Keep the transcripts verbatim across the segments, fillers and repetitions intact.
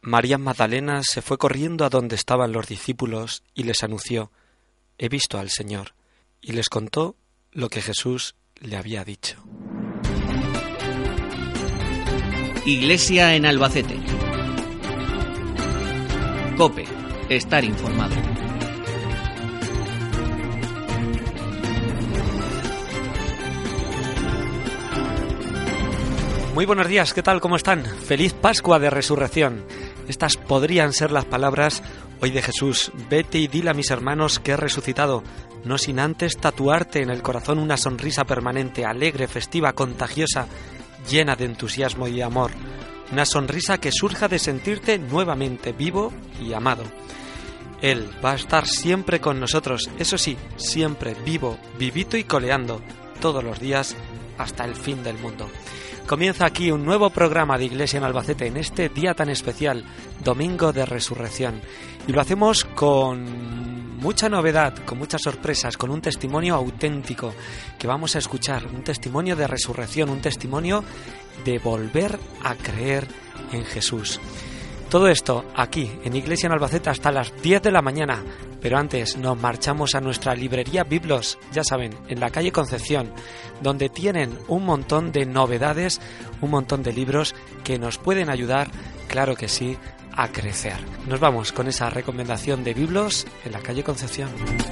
María Magdalena se fue corriendo a donde estaban los discípulos y les anunció: «He visto al Señor», y les contó lo que Jesús le había dicho. Iglesia en Albacete. COPE. Estar informado. Muy buenos días, ¿qué tal? ¿Cómo están? Feliz Pascua de Resurrección. Estas podrían ser las palabras hoy de Jesús: «Vete y dile a mis hermanos que he resucitado», no sin antes tatuarte en el corazón una sonrisa permanente, alegre, festiva, contagiosa, llena de entusiasmo y de amor. Una sonrisa que surja de sentirte nuevamente vivo y amado. Él va a estar siempre con nosotros, eso sí, siempre vivo, vivito y coleando, todos los días hasta el fin del mundo. Comienza aquí un nuevo programa de Iglesia en Albacete en este día tan especial, Domingo de Resurrección. Y lo hacemos con mucha novedad, con muchas sorpresas, con un testimonio auténtico que vamos a escuchar, un testimonio de resurrección, un testimonio de volver a creer en Jesús. Todo esto aquí en Iglesia en Albacete hasta las diez de la mañana, pero antes nos marchamos a nuestra librería Biblos, ya saben, en la calle Concepción, donde tienen un montón de novedades, un montón de libros que nos pueden ayudar, claro que sí, a crecer. Nos vamos con esa recomendación de Biblos en la calle Concepción.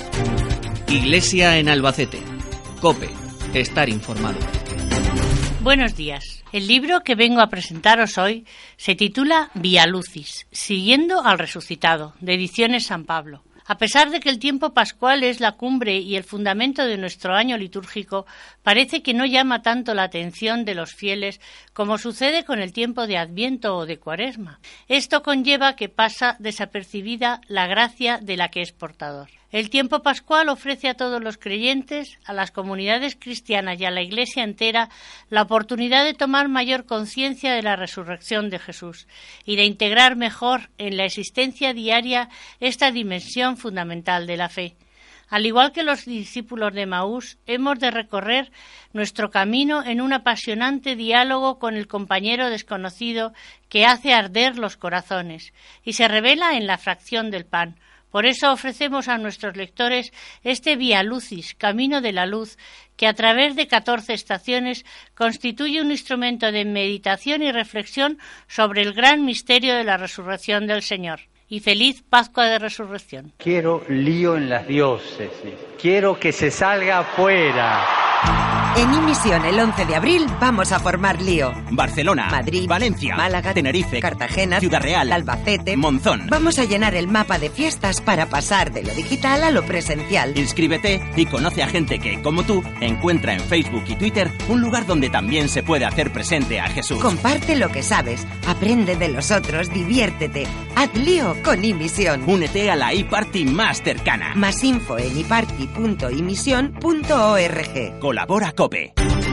Iglesia en Albacete. COPE. Estar informado. Buenos días. El libro que vengo a presentaros hoy se titula Via Lucis, siguiendo al resucitado, de Ediciones San Pablo. A pesar de que el tiempo pascual es la cumbre y el fundamento de nuestro año litúrgico, parece que no llama tanto la atención de los fieles como sucede con el tiempo de Adviento o de Cuaresma. Esto conlleva que pasa desapercibida la gracia de la que es portador. El tiempo pascual ofrece a todos los creyentes, a las comunidades cristianas y a la Iglesia entera la oportunidad de tomar mayor conciencia de la resurrección de Jesús y de integrar mejor en la existencia diaria esta dimensión fundamental de la fe. Al igual que los discípulos de Emaús, hemos de recorrer nuestro camino en un apasionante diálogo con el compañero desconocido que hace arder los corazones y se revela en la fracción del pan. Por eso ofrecemos a nuestros lectores este Via Lucis, Camino de la Luz, que a través de catorce estaciones constituye un instrumento de meditación y reflexión sobre el gran misterio de la resurrección del Señor. Y feliz Pascua de Resurrección. Quiero lío en las diócesis. Quiero que se salga afuera. En Imisión el once de abril vamos a formar lío. Barcelona, Madrid, Valencia, Málaga, Tenerife, Cartagena, Ciudad Real, Albacete, Monzón. Vamos a llenar el mapa de fiestas para pasar de lo digital a lo presencial. Inscríbete y conoce a gente que, como tú, encuentra en Facebook y Twitter un lugar donde también se puede hacer presente a Jesús. Comparte lo que sabes, aprende de los otros, diviértete. Haz lío con Imisión. Únete a la iParty más cercana. Más info en iparty punto imisión punto org. Colabora COPE.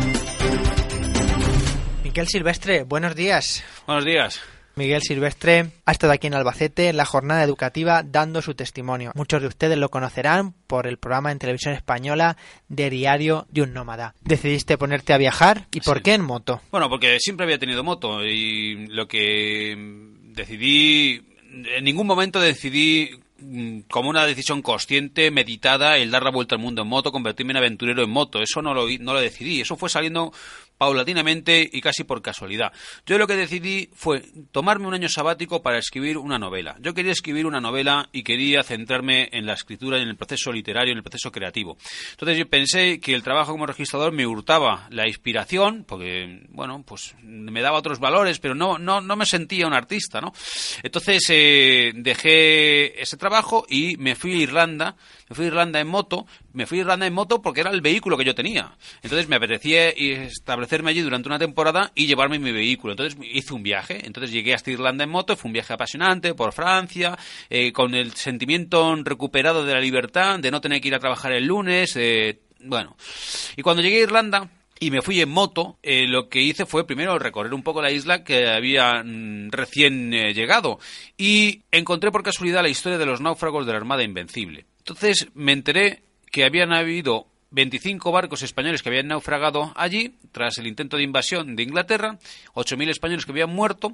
Miguel Silvestre, buenos días. Buenos días. Miguel Silvestre ha estado aquí en Albacete en la jornada educativa dando su testimonio. Muchos de ustedes lo conocerán por el programa en televisión española de Diario de un Nómada. Decidiste ponerte a viajar, ¿y por sí. qué en moto? Bueno, porque siempre había tenido moto y lo que decidí, en ningún momento decidí como una decisión consciente, meditada, el dar la vuelta al mundo en moto, convertirme en aventurero en moto. Eso no lo, no lo decidí, eso fue saliendo paulatinamente y casi por casualidad. Yo lo que decidí fue tomarme un año sabático para escribir una novela. Yo quería escribir una novela y quería centrarme en la escritura y en el proceso literario, en el proceso creativo. Entonces yo pensé que el trabajo como registrador me hurtaba la inspiración, porque, bueno, pues me daba otros valores, pero no, no, no me sentía un artista, ¿no? Entonces eh, dejé ese trabajo y me fui a Irlanda, me fui a Irlanda en moto, me fui a Irlanda en moto porque era el vehículo que yo tenía. Entonces me apetecía establecerme allí durante una temporada y llevarme mi vehículo. Entonces hice un viaje. Entonces llegué hasta Irlanda en moto, fue un viaje apasionante por Francia, eh, con el sentimiento recuperado de la libertad, de no tener que ir a trabajar el lunes, eh, bueno. Y cuando llegué a Irlanda y me fui en moto, eh, lo que hice fue primero recorrer un poco la isla que había mm, recién eh, llegado y encontré por casualidad la historia de los náufragos de la Armada Invencible. Entonces me enteré que habían habido veinticinco barcos españoles que habían naufragado allí tras el intento de invasión de Inglaterra, ocho mil españoles que habían muerto,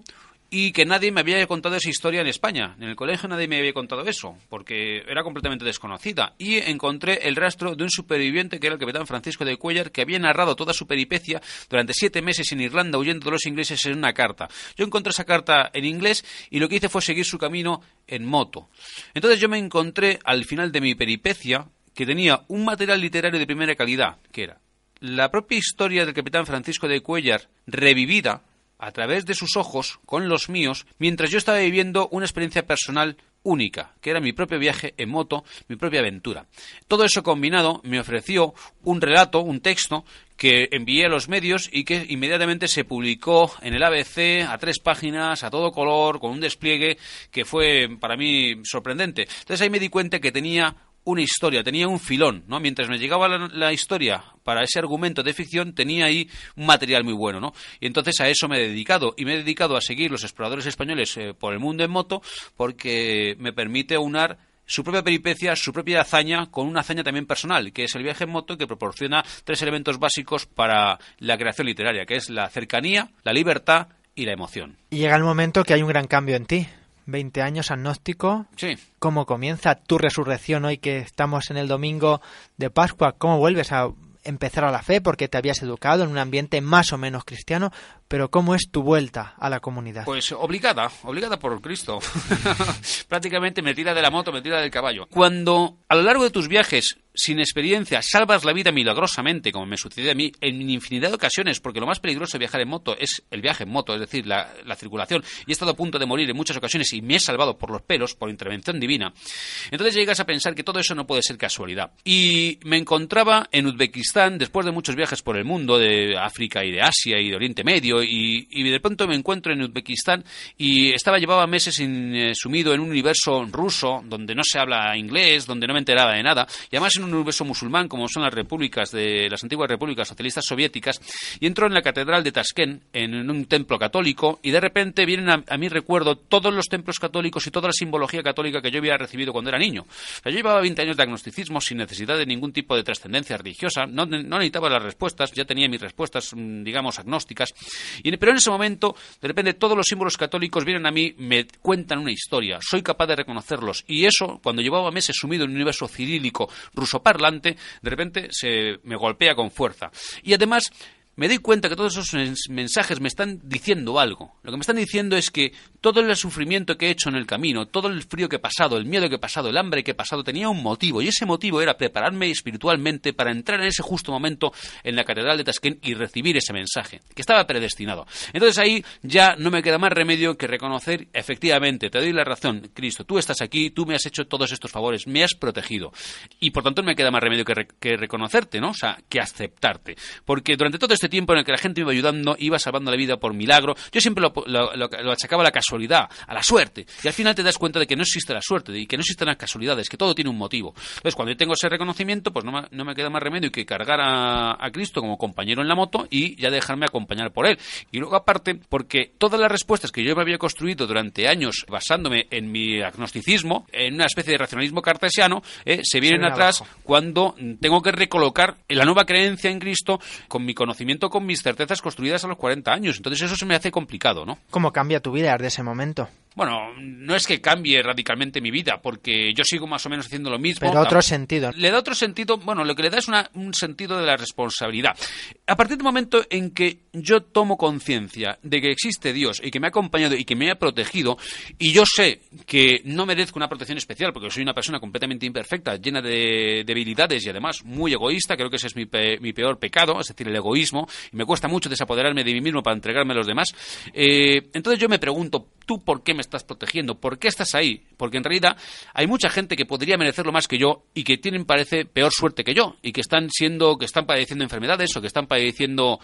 y que nadie me había contado esa historia en España. En el colegio nadie me había contado eso, porque era completamente desconocida. Y encontré el rastro de un superviviente que era el capitán Francisco de Cuéllar, que había narrado toda su peripecia durante siete meses en Irlanda huyendo de los ingleses en una carta. Yo encontré esa carta en inglés y lo que hice fue seguir su camino en moto. Entonces yo me encontré al final de mi peripecia que tenía un material literario de primera calidad, que era la propia historia del capitán Francisco de Cuéllar revivida a través de sus ojos, con los míos, mientras yo estaba viviendo una experiencia personal única, que era mi propio viaje en moto, mi propia aventura. Todo eso combinado me ofreció un relato, un texto, que envié a los medios y que inmediatamente se publicó en el A B C a tres páginas, a todo color, con un despliegue que fue para mí sorprendente. Entonces ahí me di cuenta que tenía una historia, tenía un filón, ¿no? Mientras me llegaba la, la historia para ese argumento de ficción, tenía ahí un material muy bueno, ¿no? Y entonces a eso me he dedicado, y me he dedicado a seguir los exploradores españoles eh, por el mundo en moto, porque me permite aunar su propia peripecia, su propia hazaña, con una hazaña también personal, que es el viaje en moto, que proporciona tres elementos básicos para la creación literaria, que es la cercanía, la libertad y la emoción. Y llega el momento que hay un gran cambio en ti. veinte años, agnóstico. Sí. ¿Cómo comienza tu resurrección hoy que estamos en el domingo de Pascua? ¿Cómo vuelves a empezar a la fe? Porque te habías educado en un ambiente más o menos cristiano, pero ¿cómo es tu vuelta a la comunidad? Pues obligada, obligada por Cristo. Prácticamente me tira de la moto, me tira del caballo. Cuando a lo largo de tus viajes, sin experiencia, salvas la vida milagrosamente, como me sucedió a mí en infinidad de ocasiones, porque lo más peligroso de viajar en moto es el viaje en moto, es decir, la, la circulación, y he estado a punto de morir en muchas ocasiones y me he salvado por los pelos, por intervención divina. Entonces llegas a pensar que todo eso no puede ser casualidad. Y me encontraba en Uzbekistán, después de muchos viajes por el mundo, de África y de Asia y de Oriente Medio, y, y de pronto me encuentro en Uzbekistán y estaba llevaba meses in, eh, sumido en un universo ruso, donde no se habla inglés, donde no me enteraba de nada, y además en un universo musulmán, como son las repúblicas de las antiguas repúblicas socialistas soviéticas, y entro en la catedral de Tashkent, en un templo católico, y de repente vienen a, a mi recuerdo todos los templos católicos y toda la simbología católica que yo había recibido cuando era niño. O sea, yo llevaba veinte años de agnosticismo sin necesidad de ningún tipo de trascendencia religiosa, no, no necesitaba las respuestas, ya tenía mis respuestas, digamos, agnósticas, y, pero en ese momento, de repente, todos los símbolos católicos vienen a mí, me cuentan una historia, soy capaz de reconocerlos, y eso, cuando llevaba meses sumido en un universo cirílico rusoparlante, de repente se me golpea con fuerza. Y además me doy cuenta que todos esos mensajes me están diciendo algo. Lo que me están diciendo es que todo el sufrimiento que he hecho en el camino, todo el frío que he pasado, el miedo que he pasado, el hambre que he pasado, tenía un motivo. Y ese motivo era prepararme espiritualmente para entrar en ese justo momento en la catedral de Tashkent y recibir ese mensaje, que estaba predestinado. Entonces ahí ya no me queda más remedio que reconocer, efectivamente, te doy la razón, Cristo, tú estás aquí, tú me has hecho todos estos favores, me has protegido. Y por tanto no me queda más remedio que, re que reconocerte, ¿no? O sea, que aceptarte. Porque durante todo este tiempo en el que la gente me iba ayudando, iba salvando la vida por milagro, yo siempre lo, lo, lo, lo achacaba a la casualidad, a la suerte, y al final te das cuenta de que no existe la suerte, y que no existen las casualidades, que todo tiene un motivo. Entonces cuando yo tengo ese reconocimiento, pues no me, no me queda más remedio que cargar a, a Cristo como compañero en la moto y ya dejarme acompañar por él. Y luego aparte, porque todas las respuestas que yo me había construido durante años basándome en mi agnosticismo, en una especie de racionalismo cartesiano, eh, se vienen atrás abajo cuando tengo que recolocar la nueva creencia en Cristo con mi conocimiento, con mis certezas construidas a los cuarenta años. Entonces eso se me hace complicado, ¿no? ¿Cómo cambia tu vida desde ese momento? Bueno, no es que cambie radicalmente mi vida, porque yo sigo más o menos haciendo lo mismo. Pero otro sentido. Le da otro sentido, bueno, lo que le da es una, un sentido de la responsabilidad. A partir del momento en que yo tomo conciencia de que existe Dios y que me ha acompañado y que me ha protegido, y yo sé que no merezco una protección especial, porque soy una persona completamente imperfecta, llena de debilidades y además muy egoísta, creo que ese es mi, pe mi peor pecado, es decir, el egoísmo, y me cuesta mucho desapoderarme de mí mismo para entregarme a los demás. Eh, entonces yo me pregunto, ¿tú por qué me estás protegiendo? ¿Por qué estás ahí? Porque en realidad hay mucha gente que podría merecerlo más que yo y que tienen, parece, peor suerte que yo y que están siendo, que están padeciendo enfermedades o que están padeciendo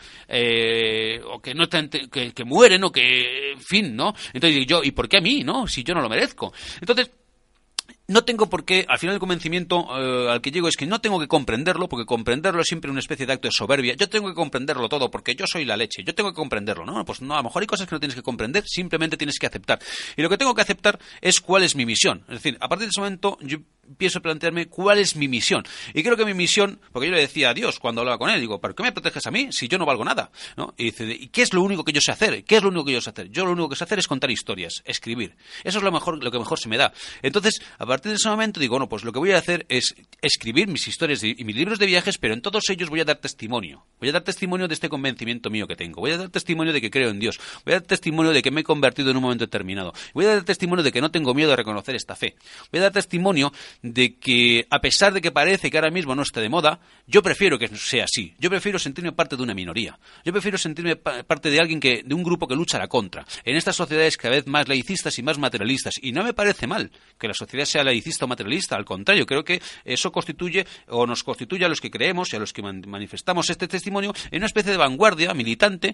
eh, o que no están, que, que mueren o que, en fin, ¿no? Entonces yo, ¿y por qué a mí, no? Si yo no lo merezco. Entonces no tengo por qué, al final el convencimiento eh, al que llego es que no tengo que comprenderlo, porque comprenderlo es siempre una especie de acto de soberbia. Yo tengo que comprenderlo todo, porque yo soy la leche, yo tengo que comprenderlo, ¿no? Pues no, a lo mejor hay cosas que no tienes que comprender, simplemente tienes que aceptar. Y lo que tengo que aceptar es cuál es mi misión. Es decir, a partir de ese momento yo empiezo a plantearme cuál es mi misión. Y creo que mi misión, porque yo le decía a Dios cuando hablaba con él, digo, ¿por qué me proteges a mí si yo no valgo nada? ¿No? Y dice, ¿y qué es lo único que yo sé hacer? ¿Qué es lo único que yo sé hacer? Yo lo único que sé hacer es contar historias, escribir. Eso es lo mejor, lo que mejor se me da. Entonces, a partir de ese momento digo, bueno, pues lo que voy a hacer es escribir mis historias y mis libros de viajes, pero en todos ellos voy a dar testimonio. Voy a dar testimonio de este convencimiento mío que tengo. Voy a dar testimonio de que creo en Dios. Voy a dar testimonio de que me he convertido en un momento determinado. Voy a dar testimonio de que no tengo miedo de reconocer esta fe. Voy a dar testimonio de que a pesar de que parece que ahora mismo no esté de moda, yo prefiero que sea así. Yo prefiero sentirme parte de una minoría. Yo prefiero sentirme pa- parte de alguien que, de un grupo que lucha a la contra. En estas sociedades cada vez más laicistas y más materialistas. Y no me parece mal que la sociedad sea laicista o materialista. Al contrario, creo que eso constituye o nos constituye a los que creemos y a los que man- manifestamos este testimonio en una especie de vanguardia militante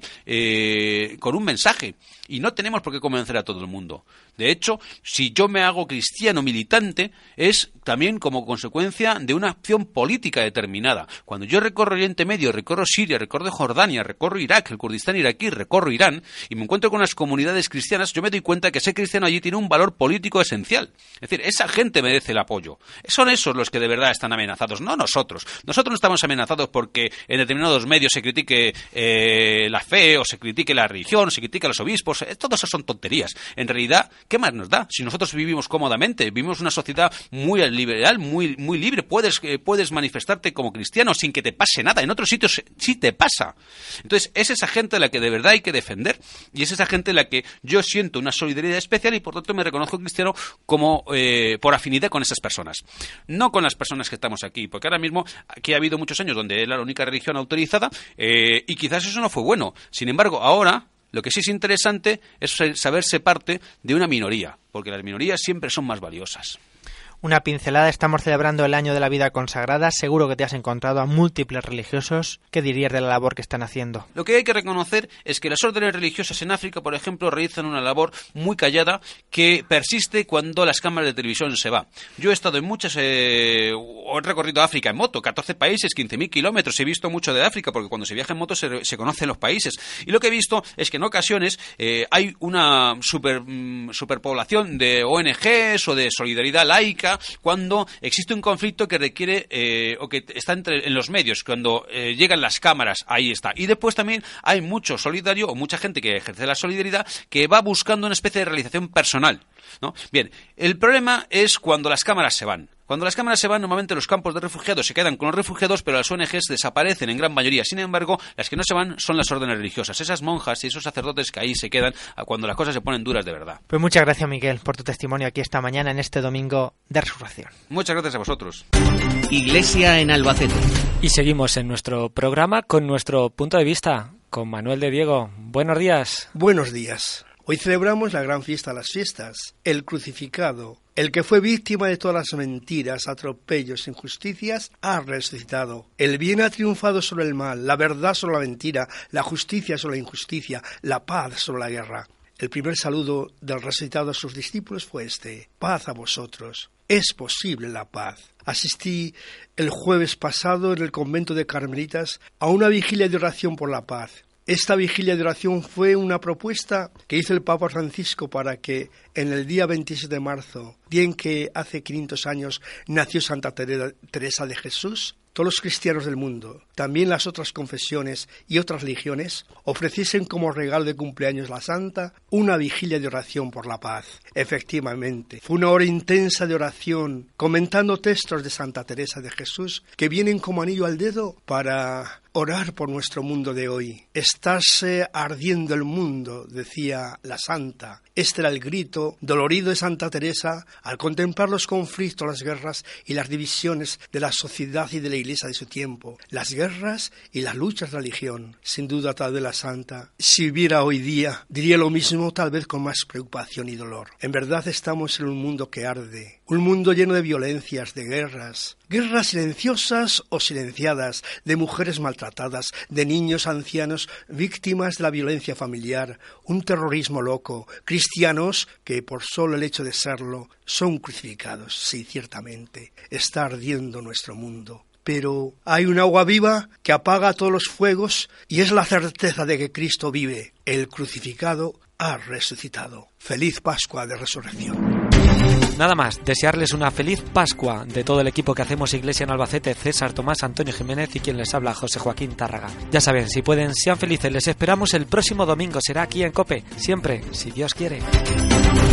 eh, con un mensaje. Y no tenemos por qué convencer a todo el mundo. De hecho, si yo me hago cristiano militante, es también como consecuencia de una acción política determinada. Cuando yo recorro Oriente Medio, recorro Siria, recorro Jordania, recorro Irak, el Kurdistán iraquí, recorro Irán, y me encuentro con las comunidades cristianas, yo me doy cuenta que ser cristiano allí tiene un valor político esencial. Es decir, esa gente merece el apoyo. Son esos los que de verdad están amenazados, no nosotros. Nosotros no estamos amenazados porque en determinados medios se critique eh, la fe, o se critique la religión, se critique a los obispos. Eh, todo eso son tonterías. En realidad, ¿qué más nos da? Si nosotros vivimos cómodamente, vivimos una sociedad muy liberal, muy, muy libre, puedes, eh, puedes manifestarte como cristiano sin que te pase nada. En otros sitios sí te pasa. Entonces, es esa gente a la que de verdad hay que defender, y es esa gente a la que yo siento una solidaridad especial, y por tanto me reconozco cristiano como eh, por afinidad con esas personas. No con las personas que estamos aquí, porque ahora mismo aquí ha habido muchos años donde era la única religión autorizada, eh, y quizás eso no fue bueno. Sin embargo, ahora lo que sí es interesante es saberse parte de una minoría, porque las minorías siempre son más valiosas. Una pincelada, estamos celebrando el año de la vida consagrada, seguro que te has encontrado a múltiples religiosos. ¿Qué dirías de la labor que están haciendo? Lo que hay que reconocer es que las órdenes religiosas en África, por ejemplo, realizan una labor muy callada que persiste cuando las cámaras de televisión se van. Yo he estado en muchas, eh, he recorrido África en moto, catorce países, quince mil kilómetros, he visto mucho de África, porque cuando se viaja en moto se, se conocen los países. Y lo que he visto es que en ocasiones eh, hay una super, mm, superpoblación de O N Ges o de solidaridad laica, cuando existe un conflicto que requiere eh, o que está entre, en los medios, cuando eh, llegan las cámaras, ahí está. Y después también hay mucho solidario o mucha gente que ejerce la solidaridad que va buscando una especie de realización personal, ¿no? Bien, el problema es cuando las cámaras se van. Cuando las cámaras se van, normalmente los campos de refugiados se quedan con los refugiados, pero las O N Ges desaparecen en gran mayoría. Sin embargo, las que no se van son las órdenes religiosas, esas monjas y esos sacerdotes que ahí se quedan cuando las cosas se ponen duras de verdad. Pues muchas gracias, Miguel, por tu testimonio aquí esta mañana en este domingo de Resurrección. Muchas gracias a vosotros. Iglesia en Albacete. Y seguimos en nuestro programa con nuestro punto de vista, con Manuel de Diego. Buenos días. Buenos días. Hoy celebramos la gran fiesta de las fiestas, el crucificado. El que fue víctima de todas las mentiras, atropellos, injusticias, ha resucitado. El bien ha triunfado sobre el mal, la verdad sobre la mentira, la justicia sobre la injusticia, la paz sobre la guerra. El primer saludo del resucitado a sus discípulos fue este: paz a vosotros. Es posible la paz. Asistí el jueves pasado en el convento de Carmelitas a una vigilia de oración por la paz. Esta vigilia de oración fue una propuesta que hizo el Papa Francisco para que en el día veintisiete de marzo, día en que hace quinientos años nació Santa Teresa de Jesús, todos los cristianos del mundo, también las otras confesiones y otras religiones, ofreciesen como regalo de cumpleaños a la Santa una vigilia de oración por la paz. Efectivamente, fue una hora intensa de oración, comentando textos de Santa Teresa de Jesús que vienen como anillo al dedo para orar por nuestro mundo de hoy. Estáse ardiendo el mundo, decía la Santa. Este era el grito dolorido de Santa Teresa al contemplar los conflictos, las guerras y las divisiones de la sociedad y de la Iglesia de su tiempo, las guerras y las luchas de la religión. Sin duda, tal vez la Santa, si viviera hoy día, diría lo mismo, tal vez con más preocupación y dolor. En verdad estamos en un mundo que arde, un mundo lleno de violencias, de guerras, guerras silenciosas o silenciadas, de mujeres maltratadas, de niños ancianos víctimas de la violencia familiar, un terrorismo loco, cristianos que por solo el hecho de serlo son crucificados. Sí, ciertamente, está ardiendo nuestro mundo. Pero hay un agua viva que apaga todos los fuegos y es la certeza de que Cristo vive. El crucificado ha resucitado. Feliz Pascua de Resurrección. Nada más, desearles una feliz Pascua de todo el equipo que hacemos Iglesia en Albacete, César Tomás, Antonio Jiménez y quien les habla, José Joaquín Tárraga. Ya saben, si pueden, sean felices, les esperamos el próximo domingo, será aquí en COPE, siempre, si Dios quiere.